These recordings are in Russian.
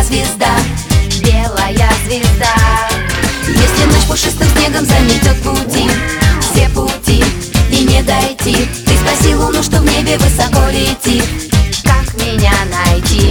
звезда, белая звезда. Если ночь пушистым снегом заметет пути, все пути, и не дойти, ты спроси луну, что в небе высоко летит, как меня найти?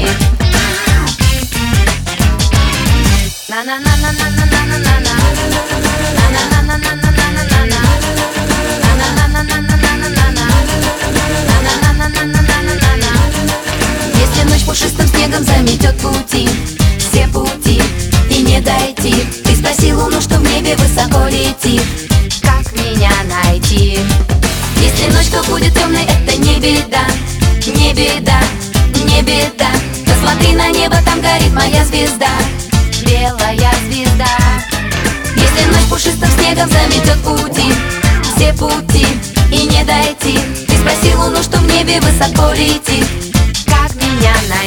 Если ночь пушистым снегом заметет пути, все пути, и не дойти, ты спроси луну, что в небе высоко летит, как меня найти? Если ночь то будет темной, это не беда, не беда, не беда. Посмотри на небо, там горит моя звезда, белая звезда. Если ночь пушистым снегом заметет пути, все пути, и не дойти, ты спроси луну, что в небе высоко летит, как меня найти?